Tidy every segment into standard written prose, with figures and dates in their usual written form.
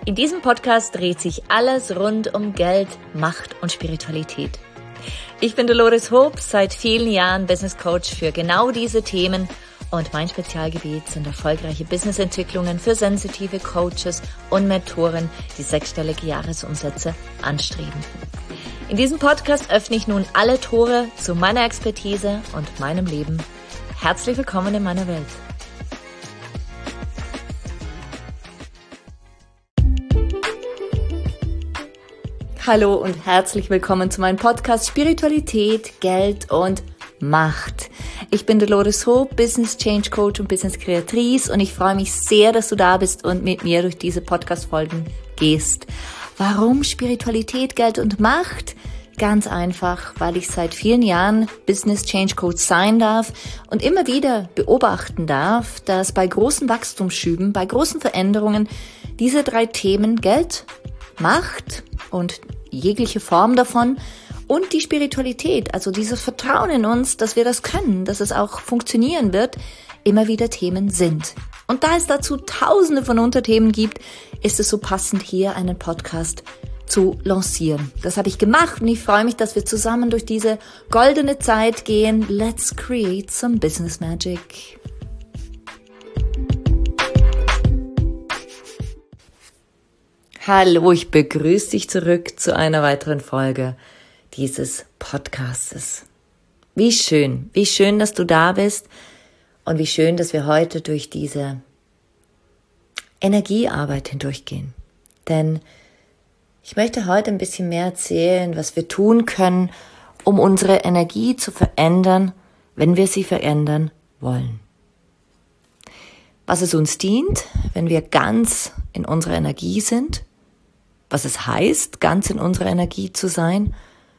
In diesem Podcast dreht sich alles rund um Geld, Macht und Spiritualität. Ich bin Dolores Hoop, seit vielen Jahren Business Coach für genau diese Themen und mein Spezialgebiet sind erfolgreiche Businessentwicklungen für sensitive Coaches und Mentoren, die sechsstellige Jahresumsätze anstreben. In diesem Podcast öffne ich nun alle Tore zu meiner Expertise und meinem Leben. Herzlich willkommen in meiner Welt. Hallo und herzlich willkommen zu meinem Podcast Spiritualität, Geld und Macht. Ich bin Dolores Hoop, Business Change Coach und Business Kreatrice und ich freue mich sehr, dass du da bist und mit mir durch diese Podcast-Folgen gehst. Warum Spiritualität, Geld und Macht? Ganz einfach, weil ich seit vielen Jahren Business Change Coach sein darf und immer wieder beobachten darf, dass bei großen Wachstumsschüben, bei großen Veränderungen diese drei Themen Geld, Macht und jegliche Form davon und die Spiritualität, also dieses Vertrauen in uns, dass wir das können, dass es auch funktionieren wird, immer wieder Themen sind. Und da es dazu tausende von Unterthemen gibt, ist es so passend, hier einen Podcast zu lancieren. Das habe ich gemacht und ich freue mich, dass wir zusammen durch diese goldene Zeit gehen. Let's create some business magic. Hallo, ich begrüße dich zurück zu einer weiteren Folge dieses Podcastes. Wie schön, dass du da bist und wie schön, dass wir heute durch diese Energiearbeit hindurchgehen. Denn ich möchte heute ein bisschen mehr erzählen, was wir tun können, um unsere Energie zu verändern, wenn wir sie verändern wollen. Was es uns dient, wenn wir ganz in unserer Energie sind, was es heißt, ganz in unserer Energie zu sein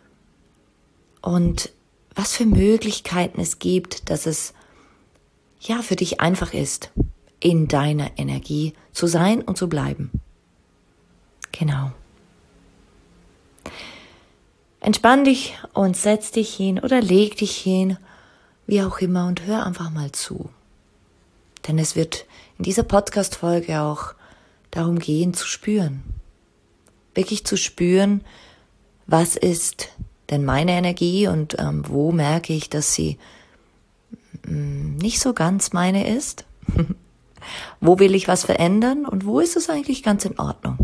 und was für Möglichkeiten es gibt, dass es ja für dich einfach ist, in deiner Energie zu sein und zu bleiben. Genau. Entspann dich und setz dich hin oder leg dich hin, wie auch immer, und hör einfach mal zu. Denn es wird in dieser Podcast-Folge auch darum gehen, zu spüren. Wirklich zu spüren, was ist denn meine Energie und wo merke ich, dass sie nicht so ganz meine ist. Wo will ich was verändern und wo ist es eigentlich ganz in Ordnung?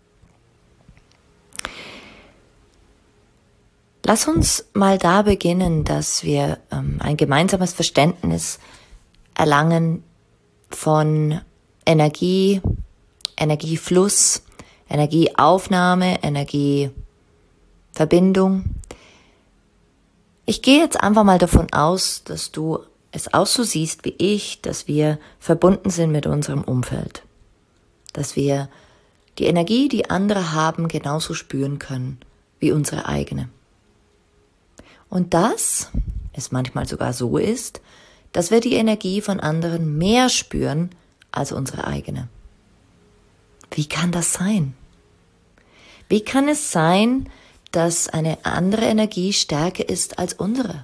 Lass uns mal da beginnen, dass wir ein gemeinsames Verständnis erlangen von Energie, Energiefluss, Energieaufnahme, Energieverbindung. Ich gehe jetzt einfach mal davon aus, dass du es auch so siehst wie ich, dass wir verbunden sind mit unserem Umfeld. Dass wir die Energie, die andere haben, genauso spüren können wie unsere eigene. Und dass es manchmal sogar so ist, dass wir die Energie von anderen mehr spüren als unsere eigene. Wie kann das sein? Wie kann es sein, dass eine andere Energie stärker ist als unsere?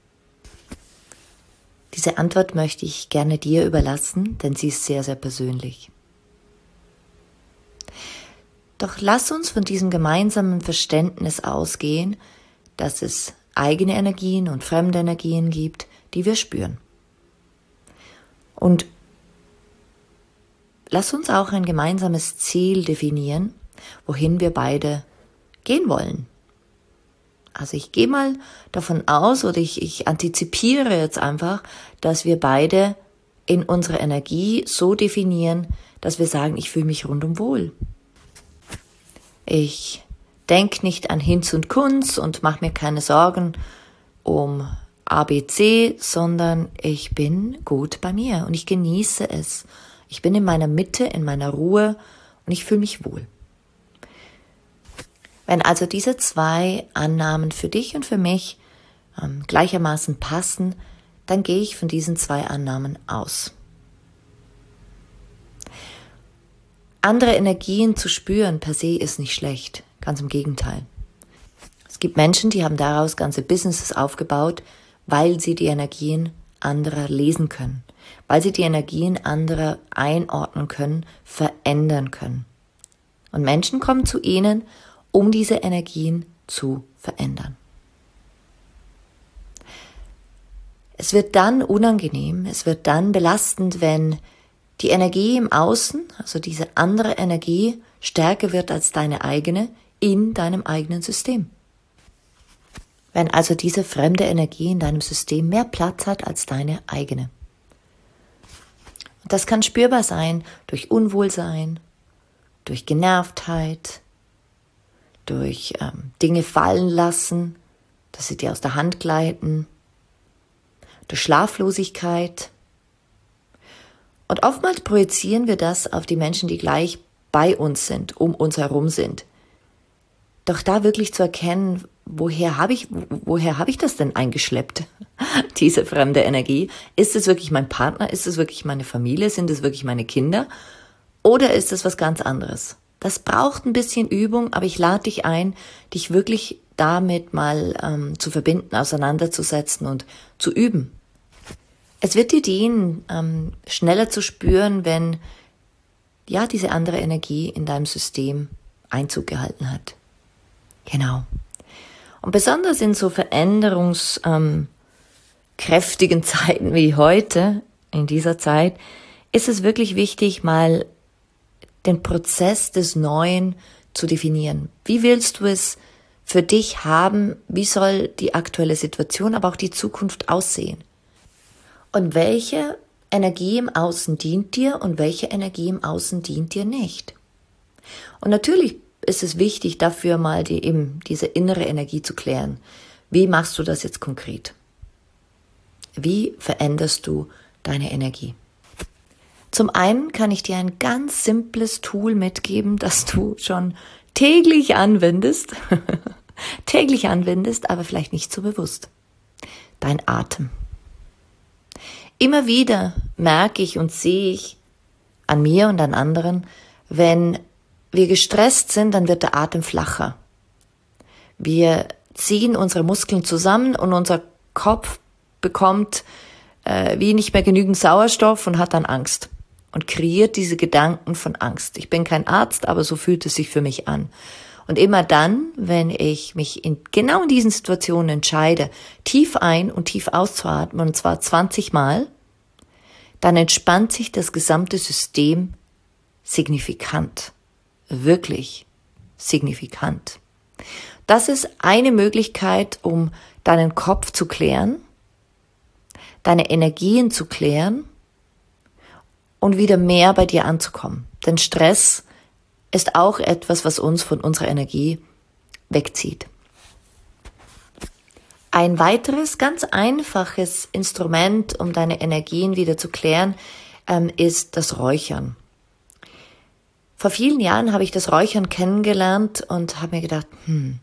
Diese Antwort möchte ich gerne dir überlassen, denn sie ist sehr, sehr persönlich. Doch lass uns von diesem gemeinsamen Verständnis ausgehen, dass es eigene Energien und fremde Energien gibt, die wir spüren. Und lass uns auch ein gemeinsames Ziel definieren, wohin wir beide gehen wollen. Also ich gehe mal davon aus oder ich antizipiere jetzt einfach, dass wir beide in unserer Energie so definieren, dass wir sagen, ich fühle mich rundum wohl. Ich denke nicht an Hinz und Kunz und mache mir keine Sorgen um ABC, sondern ich bin gut bei mir und ich genieße es. Ich bin in meiner Mitte, in meiner Ruhe und ich fühle mich wohl. Wenn also diese zwei Annahmen für dich und für mich gleichermaßen passen, dann gehe ich von diesen zwei Annahmen aus. Andere Energien zu spüren per se ist nicht schlecht, ganz im Gegenteil. Es gibt Menschen, die haben daraus ganze Businesses aufgebaut, weil sie die Energien anderer lesen können, weil sie die Energien anderer einordnen können, verändern können. Und Menschen kommen zu ihnen, um diese Energien zu verändern. Es wird dann unangenehm, es wird dann belastend, wenn die Energie im Außen, also diese andere Energie, stärker wird als deine eigene in deinem eigenen System. Wenn also diese fremde Energie in deinem System mehr Platz hat als deine eigene. Und das kann spürbar sein durch Unwohlsein, durch Genervtheit, durch Dinge fallen lassen, dass sie dir aus der Hand gleiten, durch Schlaflosigkeit. Und oftmals projizieren wir das auf die Menschen, die gleich bei uns sind, um uns herum sind. Doch da wirklich zu erkennen, woher habe ich das denn eingeschleppt, diese fremde Energie? Ist es wirklich mein Partner? Ist es wirklich meine Familie? Sind es wirklich meine Kinder? Oder ist es was ganz anderes? Das braucht ein bisschen Übung, aber ich lade dich ein, dich wirklich damit mal zu verbinden, auseinanderzusetzen und zu üben. Es wird dir dienen, schneller zu spüren, wenn ja diese andere Energie in deinem System Einzug gehalten hat. Genau. Und besonders in so veränderungskräftigen Zeiten wie heute, in dieser Zeit, ist es wirklich wichtig, mal den Prozess des Neuen zu definieren. Wie willst du es für dich haben? Wie soll die aktuelle Situation, aber auch die Zukunft aussehen? Und welche Energie im Außen dient dir und welche Energie im Außen dient dir nicht? Und natürlich ist es wichtig, dafür mal diese innere Energie zu klären. Wie machst du das jetzt konkret? Wie veränderst du deine Energie? Zum einen kann ich dir ein ganz simples Tool mitgeben, das du schon täglich anwendest, aber vielleicht nicht so bewusst. Dein Atem. Immer wieder merke ich und sehe ich an mir und an anderen, wenn wir gestresst sind, dann wird der Atem flacher. Wir ziehen unsere Muskeln zusammen und unser Kopf bekommt wie nicht mehr genügend Sauerstoff und hat dann Angst und kreiert diese Gedanken von Angst. Ich bin kein Arzt, aber so fühlt es sich für mich an. Und immer dann, wenn ich mich genau in diesen Situationen entscheide, tief ein- und tief auszuatmen, und zwar 20 Mal, dann entspannt sich das gesamte System signifikant. Wirklich signifikant. Das ist eine Möglichkeit, um deinen Kopf zu klären, deine Energien zu klären und wieder mehr bei dir anzukommen. Denn Stress ist auch etwas, was uns von unserer Energie wegzieht. Ein weiteres ganz einfaches Instrument, um deine Energien wieder zu klären, ist das Räuchern. Vor vielen Jahren habe ich das Räuchern kennengelernt und habe mir gedacht,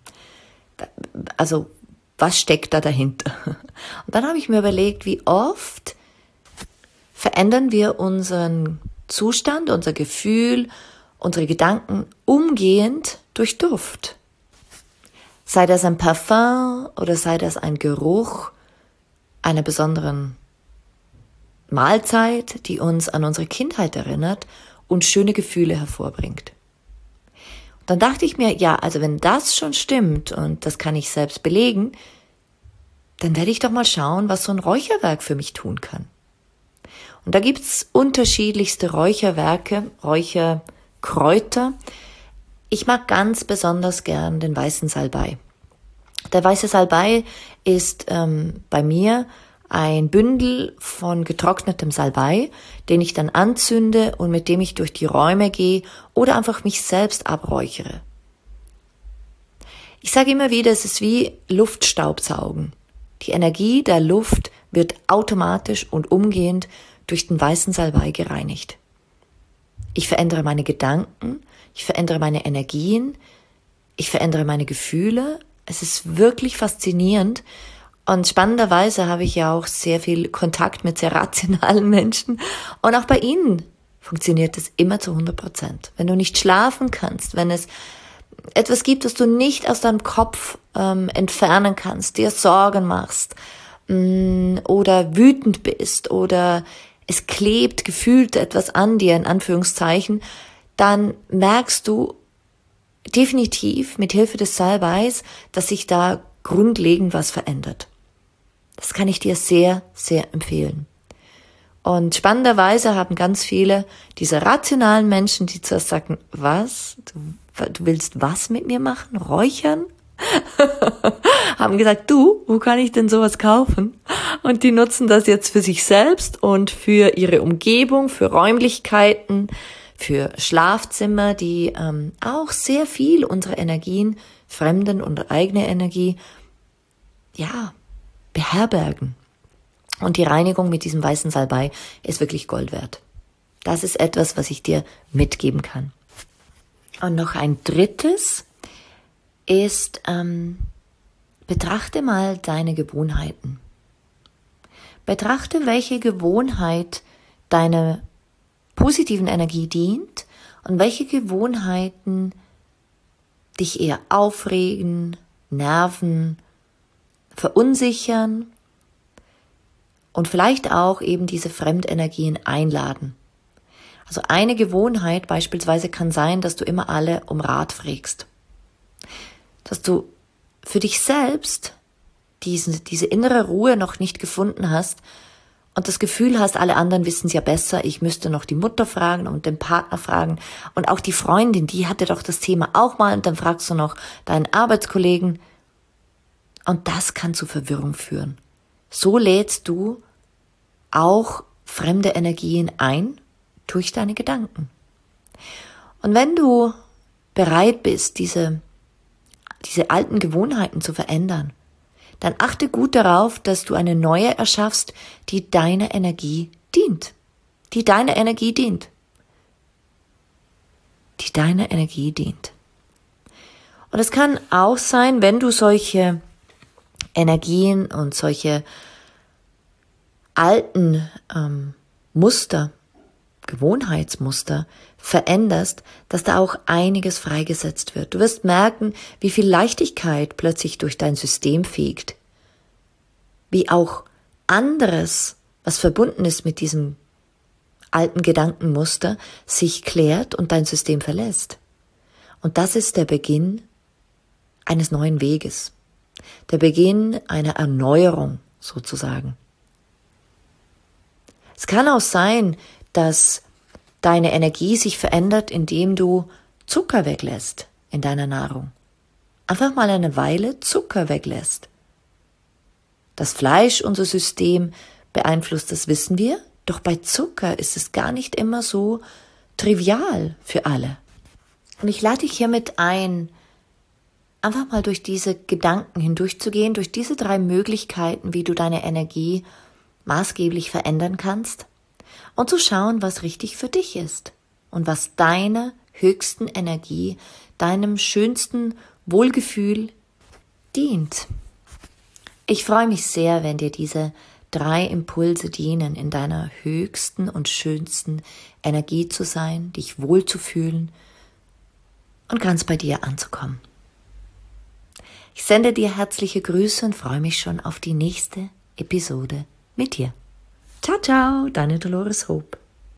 also was steckt da dahinter? Und dann habe ich mir überlegt, wie oft verändern wir unseren Zustand, unser Gefühl, unsere Gedanken umgehend durch Duft. Sei das ein Parfum oder sei das ein Geruch einer besonderen Mahlzeit, die uns an unsere Kindheit erinnert und schöne Gefühle hervorbringt. Und dann dachte ich mir, ja, also wenn das schon stimmt und das kann ich selbst belegen, dann werde ich doch mal schauen, was so ein Räucherwerk für mich tun kann. Und da gibt's unterschiedlichste Räucherwerke, Räucherkräuter. Ich mag ganz besonders gern den weißen Salbei. Der weiße Salbei ist bei mir ein Bündel von getrocknetem Salbei, den ich dann anzünde und mit dem ich durch die Räume gehe oder einfach mich selbst abräuchere. Ich sage immer wieder, es ist wie Luftstaubsaugen. Die Energie der Luft wird automatisch und umgehend durch den weißen Salbei gereinigt. Ich verändere meine Gedanken, ich verändere meine Energien, ich verändere meine Gefühle. Es ist wirklich faszinierend. Und spannenderweise habe ich ja auch sehr viel Kontakt mit sehr rationalen Menschen. Und auch bei ihnen funktioniert es immer zu 100%. Wenn du nicht schlafen kannst, wenn es etwas gibt, das du nicht aus deinem Kopf entfernen kannst, dir Sorgen machst oder wütend bist oder es klebt gefühlt etwas an dir, in Anführungszeichen, dann merkst du, definitiv mit Hilfe des Salbeis, dass sich da grundlegend was verändert. Das kann ich dir sehr, sehr empfehlen. Und spannenderweise haben ganz viele dieser rationalen Menschen, die zuerst sagen, was? Du willst was mit mir machen? Räuchern? haben gesagt, wo kann ich denn sowas kaufen? Und die nutzen das jetzt für sich selbst und für ihre Umgebung, für Räumlichkeiten, für Schlafzimmer, die auch sehr viel unserer Energien, fremden und eigene Energie, beherbergen. Und die Reinigung mit diesem weißen Salbei ist wirklich Gold wert. Das ist etwas, was ich dir mitgeben kann. Und noch ein drittes ist, betrachte mal deine Gewohnheiten. Betrachte, welche Gewohnheit deiner positiven Energie dient und welche Gewohnheiten dich eher aufregen, nerven, verunsichern und vielleicht auch eben diese Fremdenergien einladen. Also eine Gewohnheit beispielsweise kann sein, dass du immer alle um Rat fragst. Dass du für dich selbst diese innere Ruhe noch nicht gefunden hast und das Gefühl hast, alle anderen wissen es ja besser, ich müsste noch die Mutter fragen und den Partner fragen und auch die Freundin, die hatte doch das Thema auch mal und dann fragst du noch deinen Arbeitskollegen und das kann zu Verwirrung führen. So lädst du auch fremde Energien ein durch deine Gedanken. Und wenn du bereit bist, diese alten Gewohnheiten zu verändern, dann achte gut darauf, dass du eine neue erschaffst, die deiner Energie dient. Die deiner Energie dient. Die deiner Energie dient. Und es kann auch sein, wenn du solche Energien und solche alten Muster, Gewohnheitsmuster veränderst, dass da auch einiges freigesetzt wird. Du wirst merken, wie viel Leichtigkeit plötzlich durch dein System fegt. Wie auch anderes, was verbunden ist mit diesem alten Gedankenmuster, sich klärt und dein System verlässt. Und das ist der Beginn eines neuen Weges. Der Beginn einer Erneuerung sozusagen. Es kann auch sein, dass deine Energie sich verändert, indem du Zucker weglässt in deiner Nahrung. Einfach mal eine Weile Zucker weglässt. Das Fleisch unser System beeinflusst, das wissen wir. Doch bei Zucker ist es gar nicht immer so trivial für alle. Und ich lade dich hiermit ein, einfach mal durch diese Gedanken hindurchzugehen, durch diese 3 Möglichkeiten, wie du deine Energie maßgeblich verändern kannst und zu schauen, was richtig für dich ist und was deiner höchsten Energie, deinem schönsten Wohlgefühl dient. Ich freue mich sehr, wenn dir diese 3 Impulse dienen, in deiner höchsten und schönsten Energie zu sein, dich wohlzufühlen und ganz bei dir anzukommen. Ich sende dir herzliche Grüße und freue mich schon auf die nächste Episode mit dir. Ciao, ciao, deine Dolores Hope.